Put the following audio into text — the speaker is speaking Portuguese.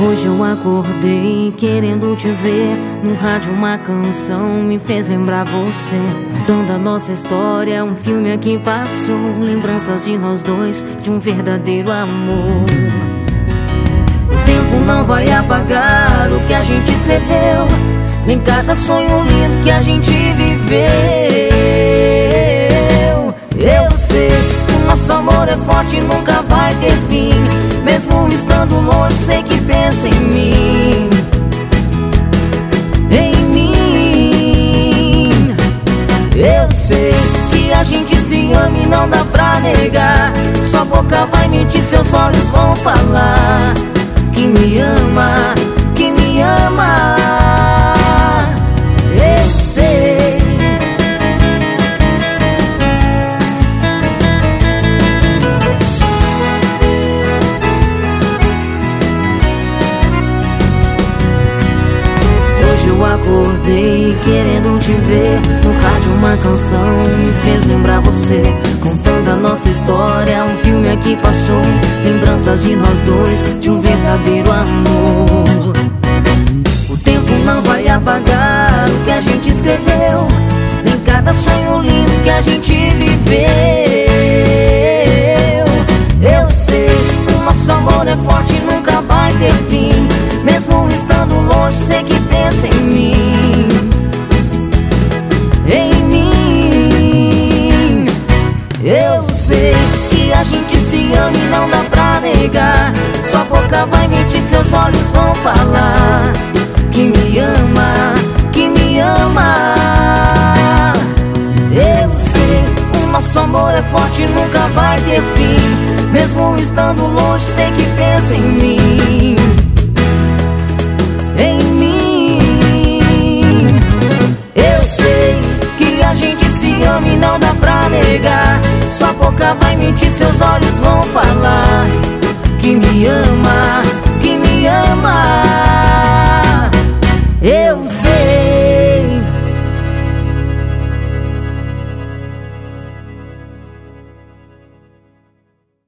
Hoje eu acordei querendo te ver. No rádio uma canção me fez lembrar você. Contando a nossa história, um filme aqui passou. Lembranças de nós dois, de um verdadeiro amor. O tempo não vai apagar o que a gente escreveu, nem cada sonho lindo que a gente viveu. Eu sei que o nosso amor é forte e nunca vai ter fim. Mesmo estando longe, sei que pensa em mim. Em mim. Eu sei que a gente se ama e não dá pra negar. Sua boca vai mentir, seus olhos vão falar que me ama, que me ama. Eu sei. Eu acordei querendo te ver. No rádio uma canção me fez lembrar você. Contando a nossa história, um filme aqui passou. Lembranças de nós dois, de um verdadeiro amor. O tempo não vai apagar o que a gente escreveu, nem cada sonho lindo que a gente viveu. Eu sei que o nosso amor é forte e nunca vai ter fim. Mesmo estando longe, sei que pensa em mim. Em mim. Eu sei que a gente se ama e não dá pra negar. Sua boca vai mentir, seus olhos vão falar que me ama, que me ama. Eu sei, o nosso amor é forte e nunca vai ter fim. Mesmo estando longe, sei que pensa em mim. Em mim. Eu sei que a gente se ama e não dá pra negar. Sua boca vai mentir, seus olhos vão falar que me ama,